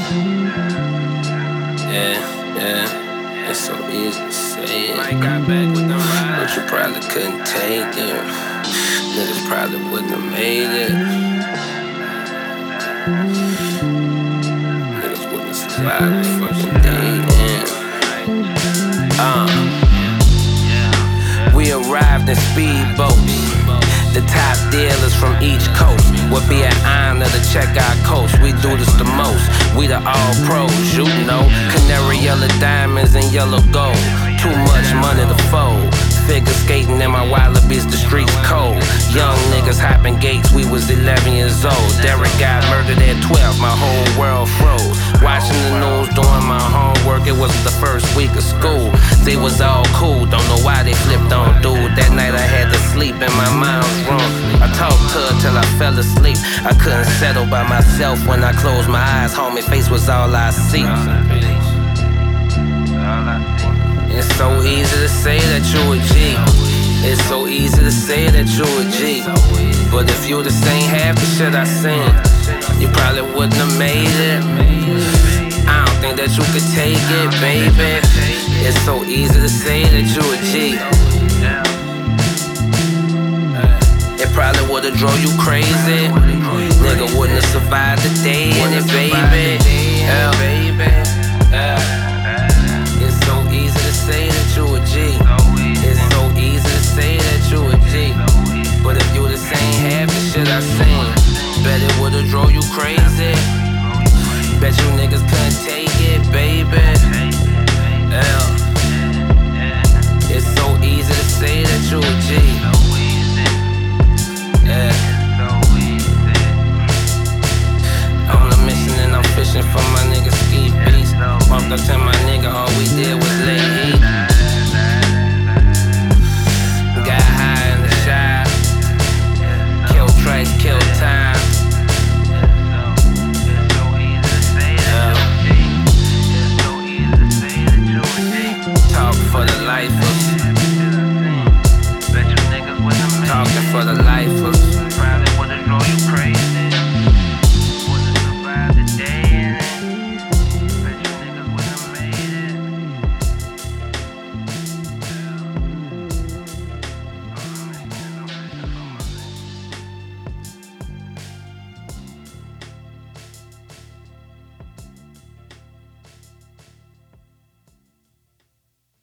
Yeah, it's so easy to say it, but you probably couldn't take it. Niggas probably wouldn't have made it. Niggas wouldn't have survived the fucking day. We arrived in speedboats. The top dealers from each coast. Would be an honor to check our coast. We do this the most. We the all pros, you know. Canary yellow diamonds and yellow gold. Too much money to fold. Figure skating in my wallabies, the streets cold. Young niggas hopping gates, we was 11 years old. Derek got murdered at 12, my whole world froze. Watching the news, doing my homework, it wasn't the first week of school. They was all cool, don't know why they flipped on dude. That night I had to sleep in my mom's room. I talked to her till I fell asleep. I couldn't settle by myself when I closed my eyes. Homie face was all I see. It's so easy to say that you a G. It's so easy to say that you a G. But if you the same half the shit I seen, you probably wouldn't have made it. I don't think that you could take it, baby. It's so easy to say that you a G. It probably would've drove you crazy. Nigga wouldn't have survived the day in it, baby.